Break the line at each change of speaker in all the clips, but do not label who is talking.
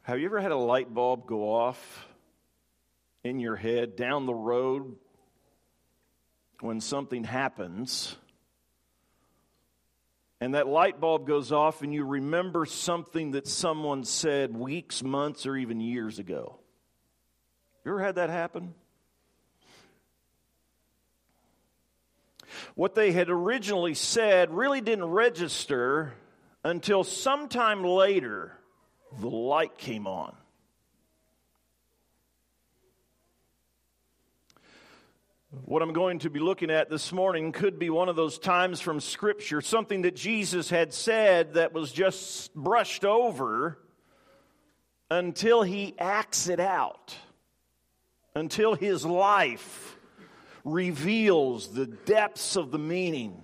Have you ever had a light bulb go off in your head down the road when something happens, and that light bulb goes off and you remember something that someone said weeks, months, or even years ago? You ever had that happen? What they had originally said really didn't register until sometime later the light came on. What I'm going to be looking at this morning could be one of those times from Scripture, something that Jesus had said that was just brushed over until he acts it out, until his life reveals the depths of the meaning.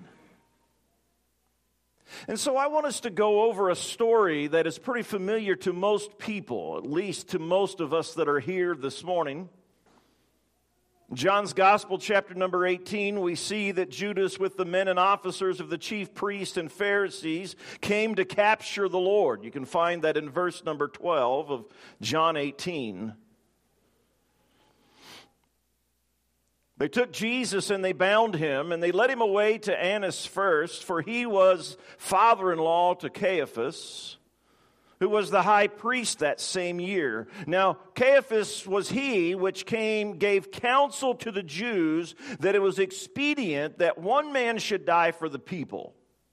And so I want us to go over a story that is pretty familiar to most people, at least to most of us that are here this morning. John's Gospel, chapter number 18, we see that Judas with the men and officers of the chief priests and Pharisees came to capture the Lord. You can find that in verse number 12 of John 18. They took Jesus and they bound him, and they led him away to Annas first, for he was father-in-law to Caiaphas, who was the high priest that same year. Now, Caiaphas was he which gave counsel to the Jews that it was expedient that one man should die for the people.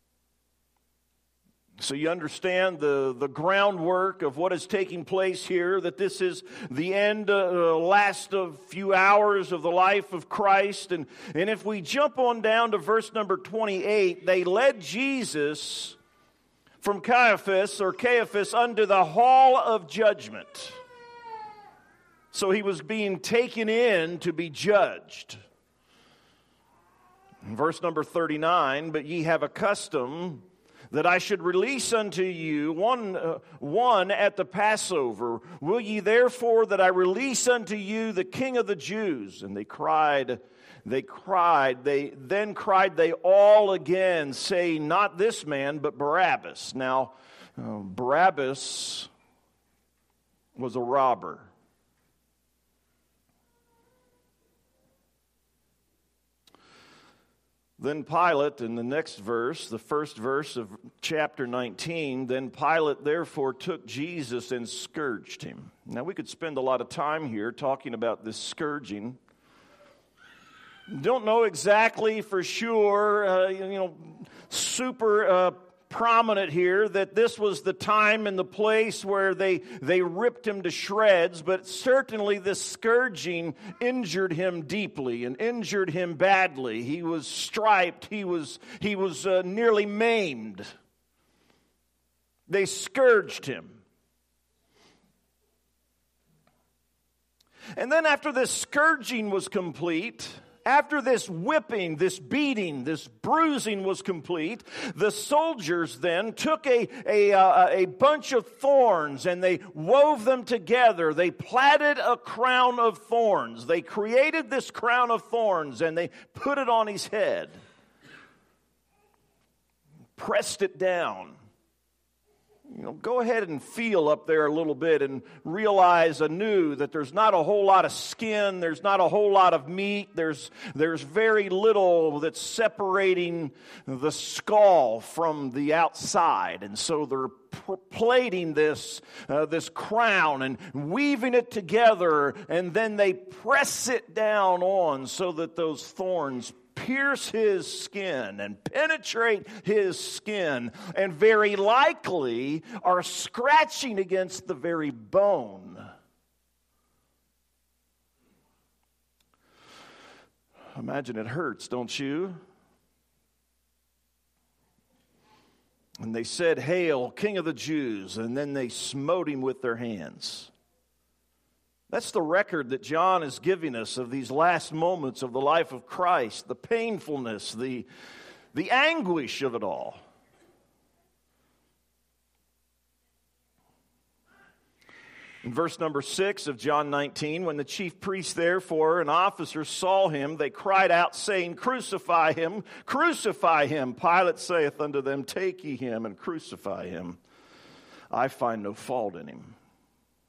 So you understand the groundwork of what is taking place here, that this is the end, last of few hours of the life of Christ. And if we jump on down to verse number 28, they led Jesus from Caiaphas unto the hall of judgment. So he was being taken in to be judged. Verse number 39, but ye have a custom that I should release unto you one at the Passover. Will ye therefore that I release unto you the King of the Jews? And they cried all again, saying, not this man, but Barabbas. Now, Barabbas was a robber. Then Pilate, in the next verse, the first verse of chapter 19, then Pilate therefore took Jesus and scourged him. Now we could spend a lot of time here talking about this scourging. Don't know exactly for sure, super prominent here that this was the time and the place where they ripped him to shreds, but certainly this scourging injured him deeply and injured him badly. He was striped. He was nearly maimed. They scourged him. And then after this scourging was complete, after this whipping, this beating, this bruising was complete, the soldiers then took a bunch of thorns and they wove them together. They plaited a crown of thorns. They created this crown of thorns and they put it on his head. Pressed it down. Go ahead and feel up there a little bit and realize anew that there's not a whole lot of skin, there's not a whole lot of meat, there's very little that's separating the skull from the outside. And so they're plating this crown and weaving it together, and then they press it down on so that those thorns pierce his skin and penetrate his skin and very likely are scratching against the very bone. Imagine it hurts, don't you? And they said, "Hail, King of the Jews," and then they smote him with their hands. That's the record that John is giving us of these last moments of the life of Christ, the painfulness, the anguish of it all. In verse number 6 of John 19, when the chief priests therefore and officers saw him, they cried out, saying, "Crucify him, crucify him." Pilate saith unto them, "Take ye him and crucify him. I find no fault in him."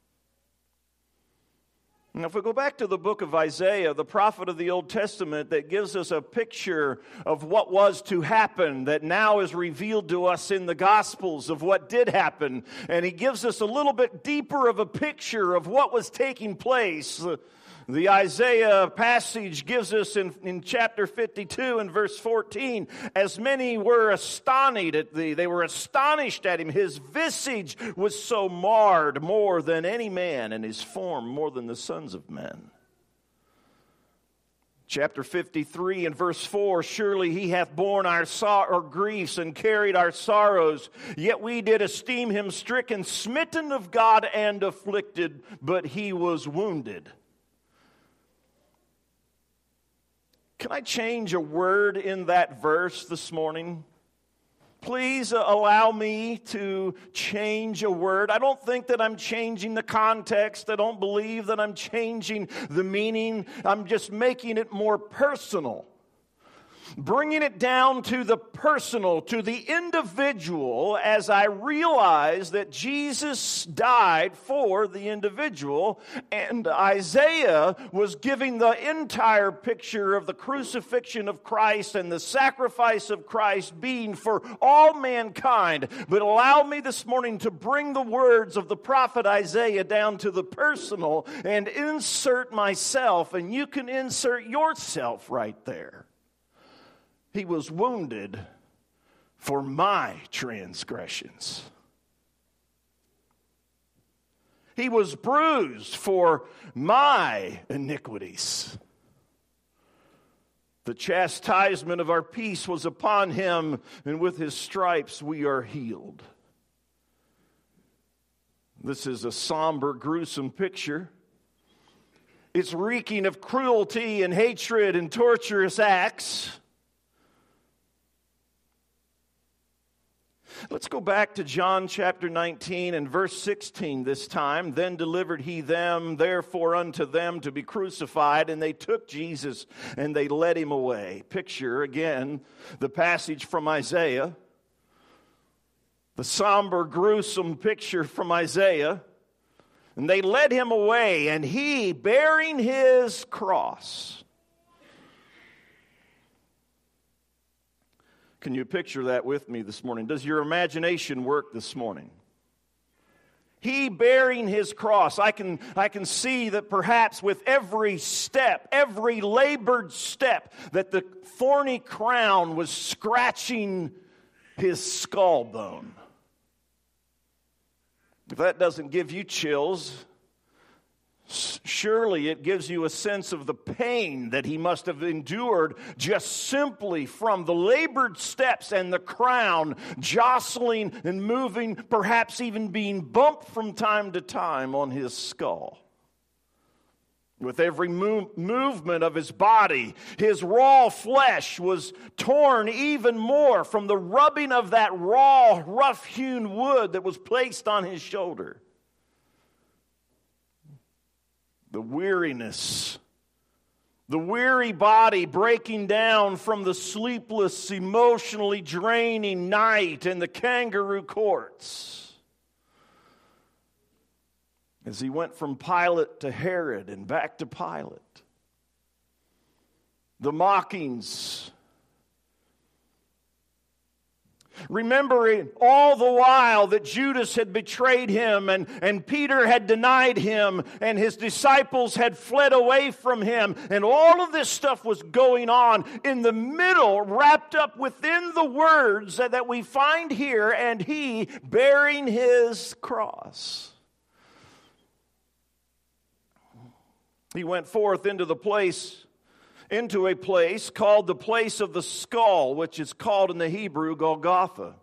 Now, if we go back to the book of Isaiah, the prophet of the Old Testament, that gives us a picture of what was to happen that now is revealed to us in the Gospels of what did happen. And he gives us a little bit deeper of a picture of what was taking place. The Isaiah passage gives us in chapter 52 and verse 14, as many were astonished at thee, they were astonished at him. His visage was so marred more than any man, and his form more than the sons of men. Chapter 53 and verse 4, surely he hath borne our griefs and carried our sorrows, yet we did esteem him stricken, smitten of God and afflicted, but he was wounded. Can I change a word in that verse this morning? Please allow me to change a word. I don't think that I'm changing the context. I don't believe that I'm changing the meaning. I'm just making it more personal. Bringing it down to the personal, to the individual, as I realize that Jesus died for the individual, and Isaiah was giving the entire picture of the crucifixion of Christ and the sacrifice of Christ being for all mankind. But allow me this morning to bring the words of the prophet Isaiah down to the personal and insert myself, and you can insert yourself right there. He was wounded for my transgressions. He was bruised for my iniquities. The chastisement of our peace was upon him, and with his stripes we are healed. This is a somber, gruesome picture. It's reeking of cruelty and hatred and torturous acts. Let's go back to John chapter 19 and verse 16 this time. Then delivered he them, therefore unto them to be crucified, and they took Jesus and they led him away. Picture again the passage from Isaiah, the somber, gruesome picture from Isaiah. And they led him away, and he, bearing his cross. Can you picture that with me this morning? Does your imagination work this morning? He bearing his cross. I can see that perhaps with every step, every labored step, that the thorny crown was scratching his skull bone. If that doesn't give you chills, surely it gives you a sense of the pain that he must have endured just simply from the labored steps and the crown jostling and moving, perhaps even being bumped from time to time on his skull. With every movement of his body, his raw flesh was torn even more from the rubbing of that raw, rough-hewn wood that was placed on his shoulder. The weariness, the weary body breaking down from the sleepless, emotionally draining night in the kangaroo courts. As he went from Pilate to Herod and back to Pilate. The mockings. Remembering all the while that Judas had betrayed him and Peter had denied him and his disciples had fled away from him, and all of this stuff was going on in the middle, wrapped up within the words that we find here, and he bearing his cross. He went forth into a place called the place of the skull, which is called in the Hebrew Golgotha,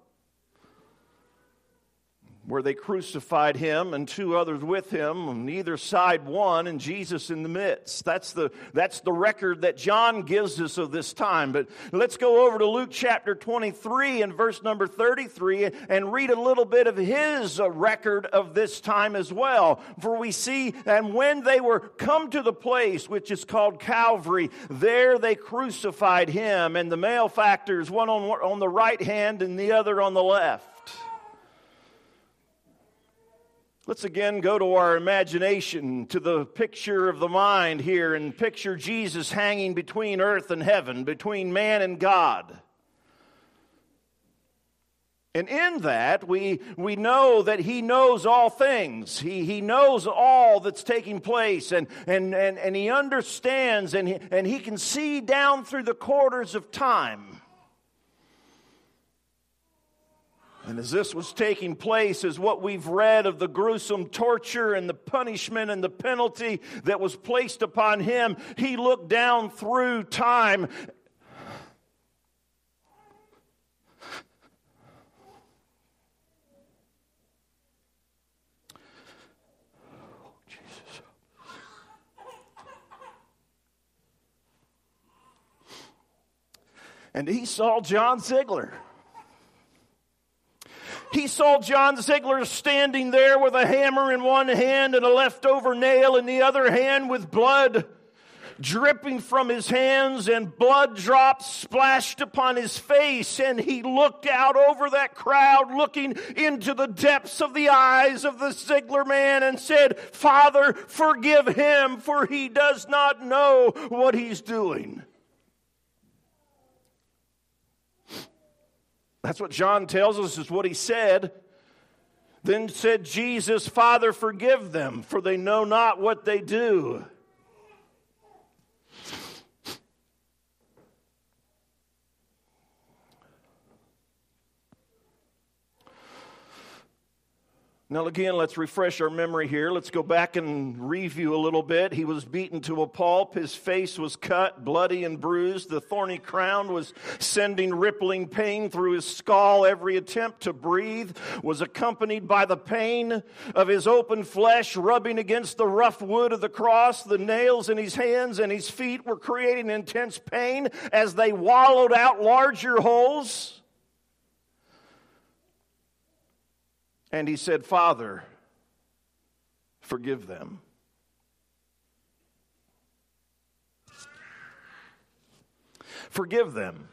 where they crucified him and two others with him, on either side one, and Jesus in the midst. That's the record that John gives us of this time. But let's go over to Luke chapter 23 and verse number 33 and read a little bit of his record of this time as well. For we see, and when they were come to the place which is called Calvary, there they crucified him and the malefactors, one on the right hand and the other on the left. Let's again go to our imagination, to the picture of the mind here, and picture Jesus hanging between earth and heaven, between man and God. And in that, we know that He knows all things. He knows all that's taking place, and He understands, and He can see down through the quarters of time. And as this was taking place, as what we've read of the gruesome torture and the punishment and the penalty that was placed upon Him, He looked down through time. And He saw John Ziegler. He saw John Ziegler standing there with a hammer in one hand and a leftover nail in the other hand, with blood dripping from his hands and blood drops splashed upon his face. And he looked out over that crowd, looking into the depths of the eyes of the Ziegler man, and said, "Father, forgive him, for he does not know what he's doing." That's what John tells us is what he said. Then said Jesus, "Father, forgive them, for they know not what they do." Now again, let's refresh our memory here. Let's go back and review a little bit. He was beaten to a pulp. His face was cut, bloody and bruised. The thorny crown was sending rippling pain through his skull. Every attempt to breathe was accompanied by the pain of his open flesh rubbing against the rough wood of the cross. The nails in his hands and his feet were creating intense pain as they wallowed out larger holes. And he said, "Father, forgive them." Forgive them.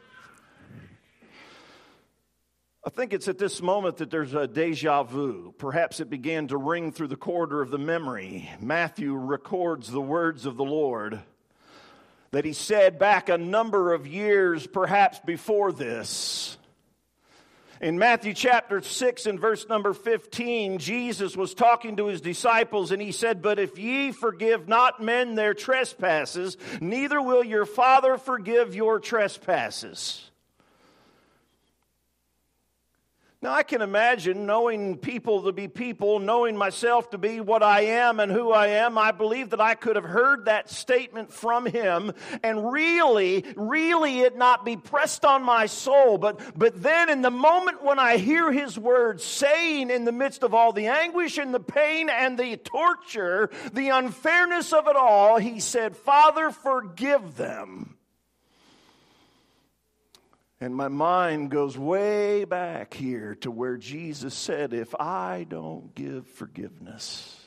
I think it's at this moment that there's a déjà vu. Perhaps it began to ring through the corridor of the memory. Matthew records the words of the Lord that He said back a number of years, perhaps before this. In Matthew chapter 6 and verse number 15, Jesus was talking to His disciples, and He said, "But if ye forgive not men their trespasses, neither will your Father forgive your trespasses." Now, I can imagine, knowing people to be people, knowing myself to be what I am and who I am, I believe that I could have heard that statement from Him and really it not be pressed on my soul. But then in the moment when I hear His words saying, in the midst of all the anguish and the pain and the torture, the unfairness of it all, He said, "Father, forgive them." And my mind goes way back here to where Jesus said, "If I don't give forgiveness."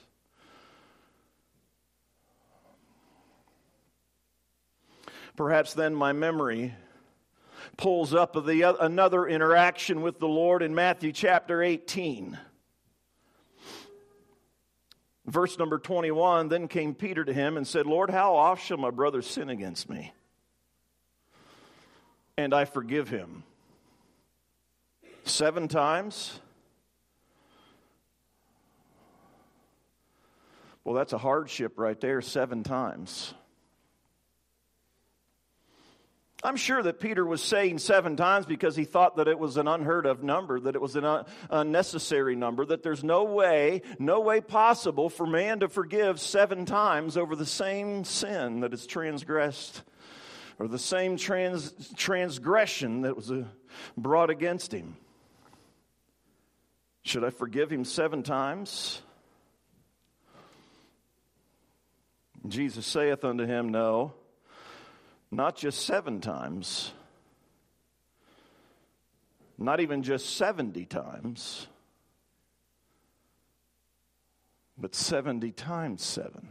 Perhaps then my memory pulls up another interaction with the Lord in Matthew chapter 18. Verse number 21, "Then came Peter to Him and said, Lord, how oft shall my brother sin against me, and I forgive him? 7 times? Well, that's a hardship right there, 7 times. I'm sure that Peter was saying 7 times because he thought that it was an unheard of number, that it was an unnecessary number, that there's no way possible for man to forgive 7 times over the same sin that is transgressed, or the same transgression that was brought against him. Should I forgive him 7 times? Jesus saith unto him, No, not just 7 times, not even just 70 times, but 70 times 7.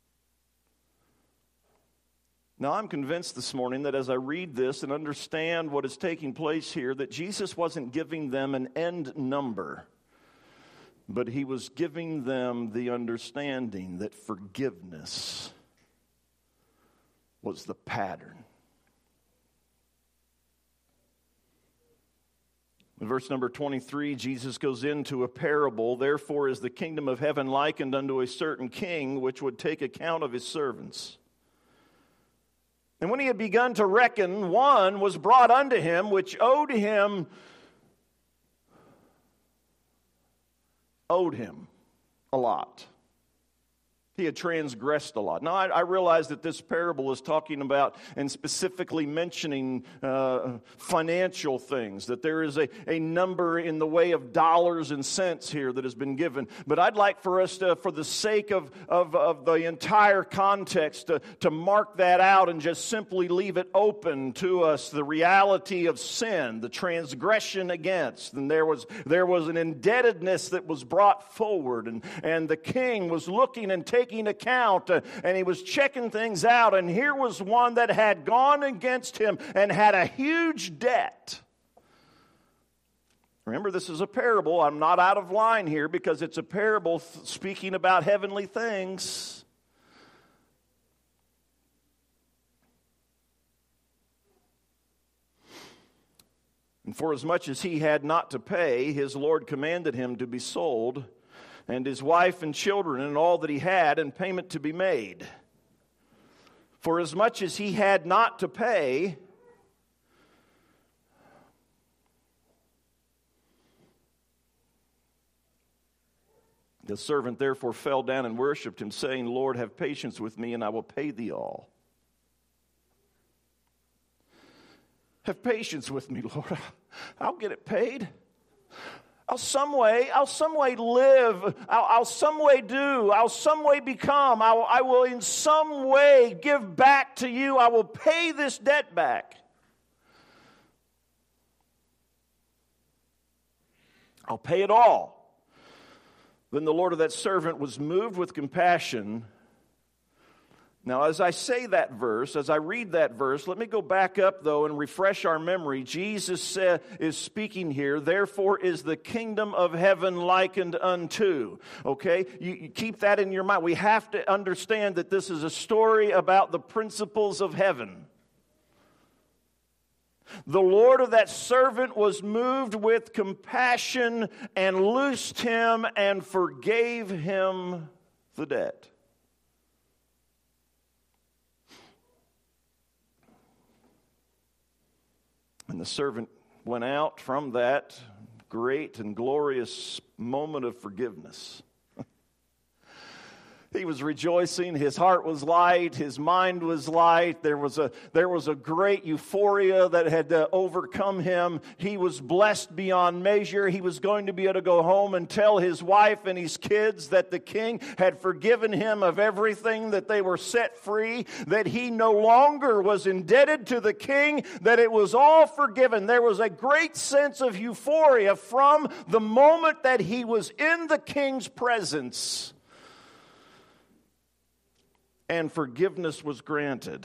Now, I'm convinced this morning that as I read this and understand what is taking place here, that Jesus wasn't giving them an end number, But he was giving them the understanding that forgiveness was the pattern. In verse number 23, Jesus goes into a parable. Therefore is the kingdom of heaven likened unto a certain king, which would take account of his servants. And when he had begun to reckon, one was brought unto him, which owed him a lot. He had transgressed a lot. Now, I realize that this parable is talking about and specifically mentioning financial things, that there is a number in the way of dollars and cents here that has been given. But I'd like for us to, for the sake of the entire context, to mark that out and just simply leave it open to us, the reality of sin, the transgression against. And there was an indebtedness that was brought forward, and the king was looking and taking account, and he was checking things out, and here was one that had gone against him and had a huge debt. Remember, this is a parable. I'm not out of line here because it's a parable speaking about heavenly things. And for as much as he had not to pay, his Lord commanded him to be sold, and his wife and children and all that he had, and payment to be made. For as much as he had not to pay, the servant therefore fell down and worshipped him, saying, Lord, have patience with me, and I will pay thee all. Have patience with me, Lord. I'll get it paid. I'll some way live. I'll some way do. I'll some way become. I will in some way give back to you. I will pay this debt back. I'll pay it all. Then the Lord of that servant was moved with compassion. Now, as I say that verse, as I read that verse, let me go back up, though, and refresh our memory. Jesus is speaking here, therefore is the kingdom of heaven likened unto. Okay? You keep that in your mind. We have to understand that this is a story about the principles of heaven. The Lord of that servant was moved with compassion and loosed him and forgave him the debt. And the servant went out from that great and glorious moment of forgiveness. He was rejoicing. His heart was light. His mind was light. There was a great euphoria that had overcome him. He was blessed beyond measure. He was going to be able to go home and tell his wife and his kids that the king had forgiven him of everything, that they were set free, that he no longer was indebted to the king, that it was all forgiven. There was a great sense of euphoria from the moment that he was in the king's presence. And forgiveness was granted.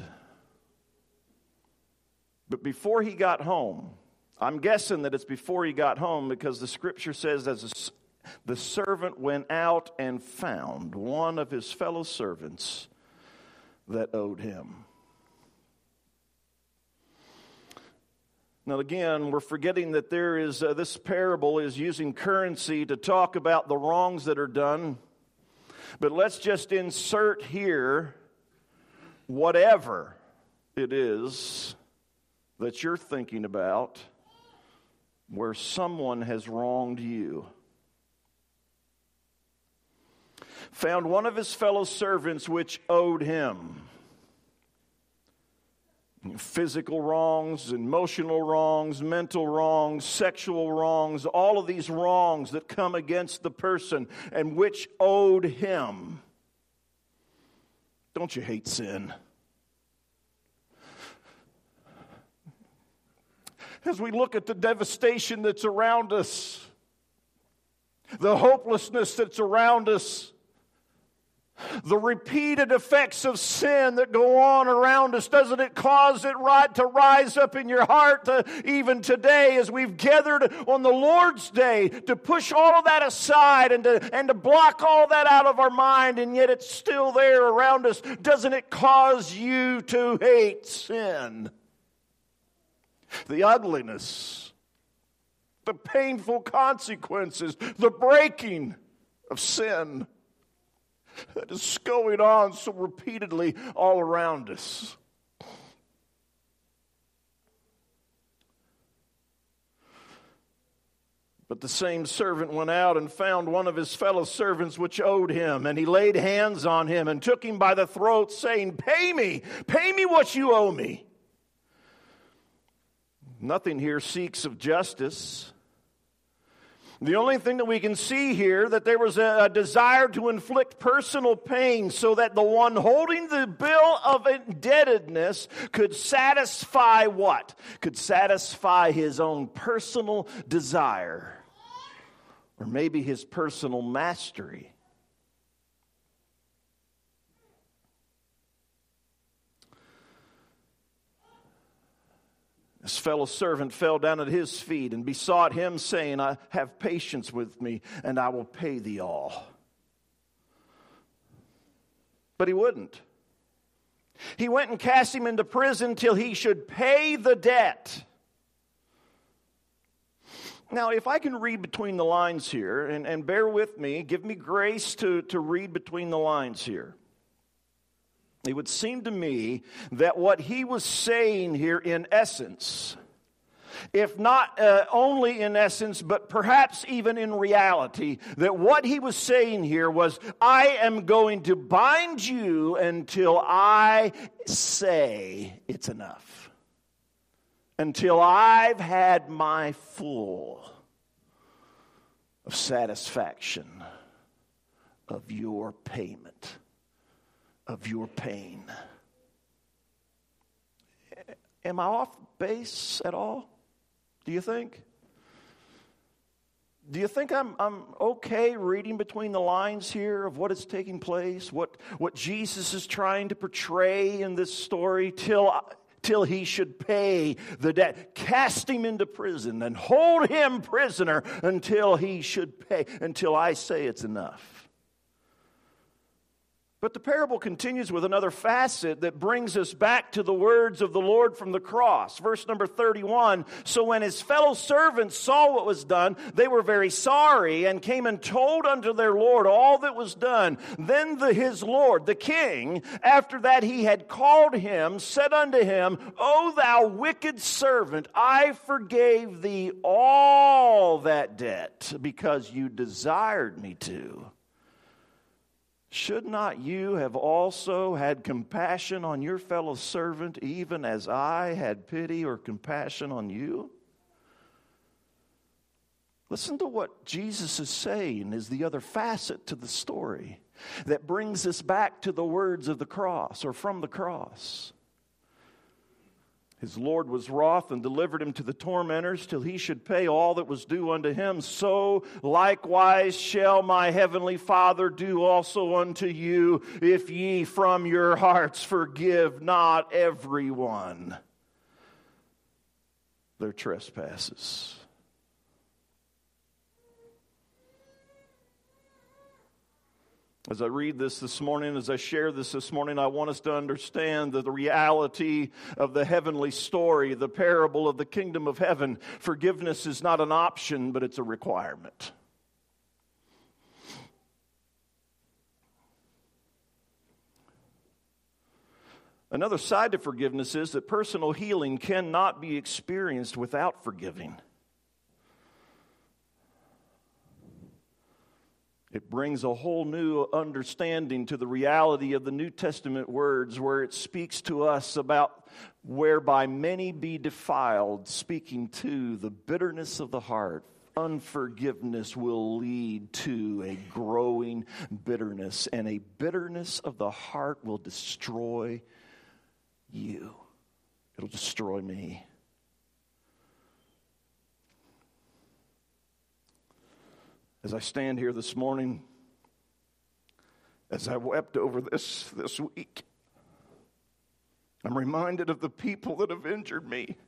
But before he got home, I'm guessing that it's before he got home because the scripture says the servant went out and found one of his fellow servants that owed him. Now again, we're forgetting that there is this parable is using currency to talk about the wrongs that are done. But let's just insert here whatever it is that you're thinking about where someone has wronged you. Found one of his fellow servants which owed him. Physical wrongs, emotional wrongs, mental wrongs, sexual wrongs, all of these wrongs that come against the person and which owed him. Don't you hate sin? As we look at the devastation that's around us, the hopelessness that's around us, The repeated effects of sin that go on around us, doesn't it cause it right to rise up in your heart even today as we've gathered on the Lord's Day to push all of that aside and to block all that out of our mind, and yet it's still there around us? Doesn't it cause you to hate sin? The ugliness, the painful consequences, the breaking of sin that is going on so repeatedly all around us. But the same servant went out and found one of his fellow servants which owed him, and he laid hands on him and took him by the throat, saying, pay me what you owe me. Nothing here seeks of justice. The only thing that we can see here, that there was a desire to inflict personal pain so that the one holding the bill of indebtedness could satisfy what? Could satisfy his own personal desire, or maybe his personal mastery. His fellow servant fell down at his feet and besought him, saying, have patience with me, and I will pay thee all. But he wouldn't. He went and cast him into prison till he should pay the debt. Now, if I can read between the lines here, and bear with me, give me grace to read between the lines here. It would seem to me that what he was saying here in essence, if not only in essence, but perhaps even in reality, that what he was saying here was, I am going to bind you until I say it's enough. Until I've had my full of satisfaction of your payment, of your pain. Am I off base at all? Do you think? Do you think I'm okay reading between the lines here of what is taking place, what Jesus is trying to portray in this story till he should pay the debt? Cast him into prison and hold him prisoner until he should pay, until I say it's enough. But the parable continues with another facet that brings us back to the words of the Lord from the cross. Verse number 31, so when his fellow servants saw what was done, they were very sorry and came and told unto their Lord all that was done. Then his Lord, the king, after that he had called him, said unto him, O thou wicked servant, I forgave thee all that debt because you desired me to. Should not you have also had compassion on your fellow servant, even as I had pity or compassion on you? Listen to what Jesus is saying is the other facet to the story that brings us back to the words of the cross, or from the cross. His Lord was wroth and delivered him to the tormentors till he should pay all that was due unto him. So likewise shall my heavenly Father do also unto you, if ye from your hearts forgive not everyone their trespasses. As I read this morning, as I share this morning, I want us to understand that the reality of the heavenly story, the parable of the kingdom of heaven, forgiveness is not an option, but it's a requirement. Another side to forgiveness is that personal healing cannot be experienced without forgiving. It brings a whole new understanding to the reality of the New Testament words, where it speaks to us about whereby many be defiled, speaking to the bitterness of the heart. Unforgiveness will lead to a growing bitterness, and a bitterness of the heart will destroy you. It'll destroy me. As I stand here this morning, As I wept over this week, I'm reminded of the people that have injured me.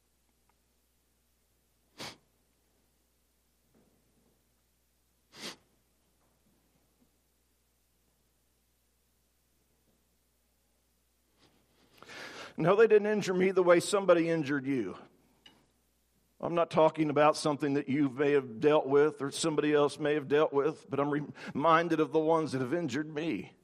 No, they didn't injure me the way somebody injured you. I'm not talking about something that you may have dealt with or somebody else may have dealt with, but I'm reminded of the ones that have injured me.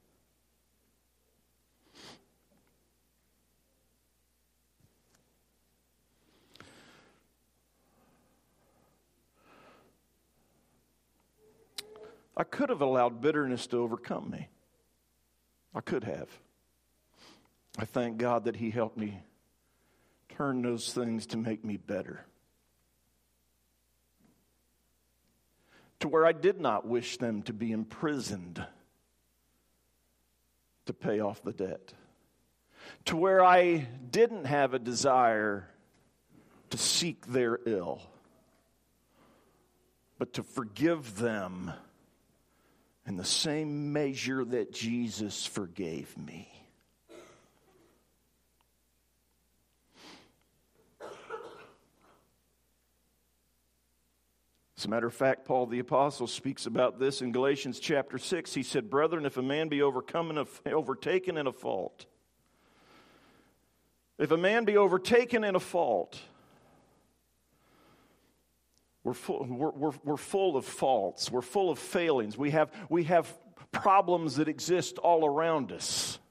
I could have allowed bitterness to overcome me. I could have. I thank God that He helped me turn those things to make me better. To where I did not wish them to be imprisoned to pay off the debt. To where I didn't have a desire to seek their ill, but to forgive them in the same measure that Jesus forgave me. As a matter of fact, Paul the Apostle speaks about this in Galatians chapter 6. He said, "Brethren, if a man be overtaken in a fault, if a man be overtaken in a fault," we're full of faults. We're full of failings. We have problems that exist all around us.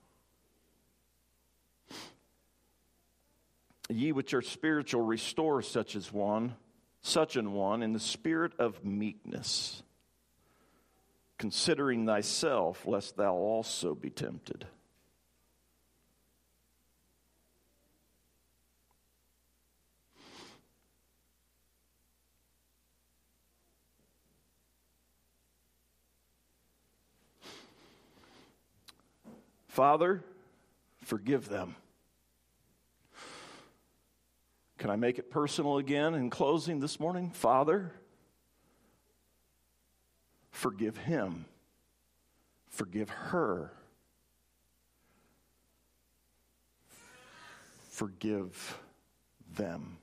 Ye which are spiritual, restore such an one in the spirit of meekness, considering thyself, lest thou also be tempted. Father, forgive them. Can I make it personal again in closing this morning? Father, forgive him. Forgive her. Forgive them.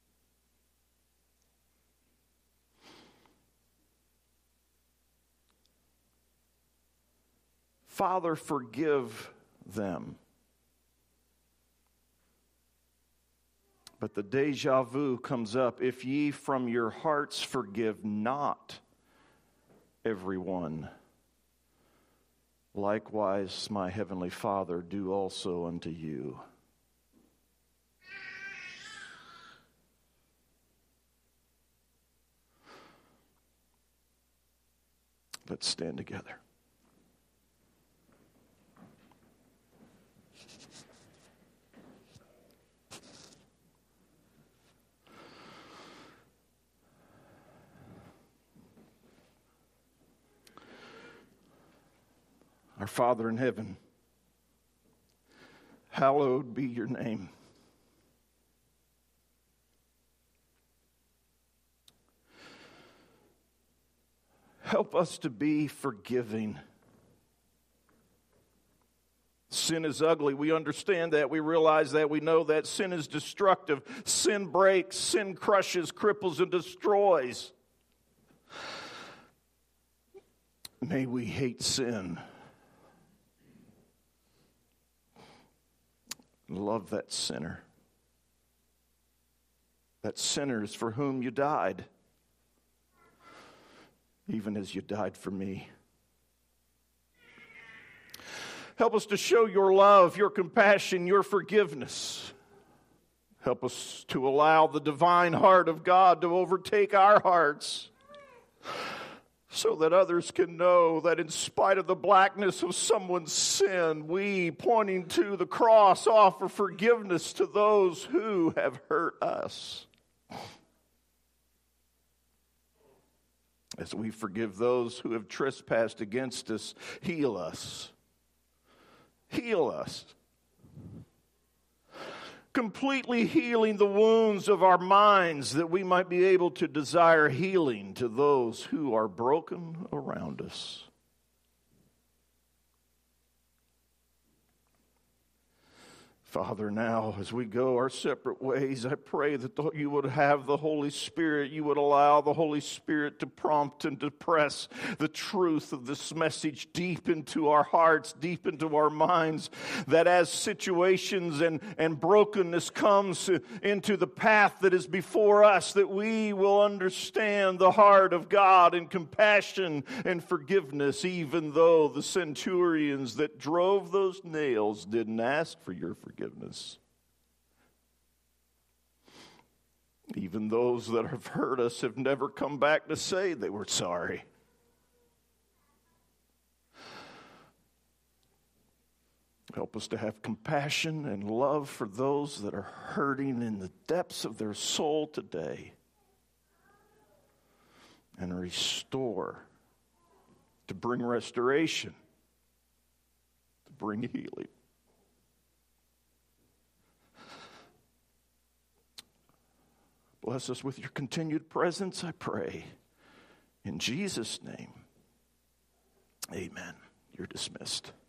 Father, forgive them. But the deja vu comes up. If ye from your hearts forgive not everyone, likewise my heavenly Father do also unto you. Let's stand together. Our Father in heaven, hallowed be your name. Help us to be forgiving. Sin is ugly. We understand that. We realize that. We know that. Sin is destructive. Sin breaks. Sin crushes, cripples, and destroys. May we hate sin. Love that sinner. That sinners for whom you died, even as you died for me. Help us to show your love, your compassion, your forgiveness. Help us to allow the divine heart of God to overtake our hearts, so that others can know that in spite of the blackness of someone's sin, we, pointing to the cross, offer forgiveness to those who have hurt us. As we forgive those who have trespassed against us, heal us. Heal us. Completely healing the wounds of our minds, that we might be able to desire healing to those who are broken around us. Father, now as we go our separate ways, I pray that you would have the Holy Spirit. You would allow the Holy Spirit to prompt and to press the truth of this message deep into our hearts, deep into our minds, that as situations and brokenness comes into the path that is before us, that we will understand the heart of God and compassion and forgiveness, even though the centurions that drove those nails didn't ask for your forgiveness. Even those that have hurt us have never come back to say they were sorry. Help us to have compassion and love for those that are hurting in the depths of their soul today. And restore, to bring restoration, to bring healing. Bless us with your continued presence, I pray. In Jesus' name, amen. You're dismissed.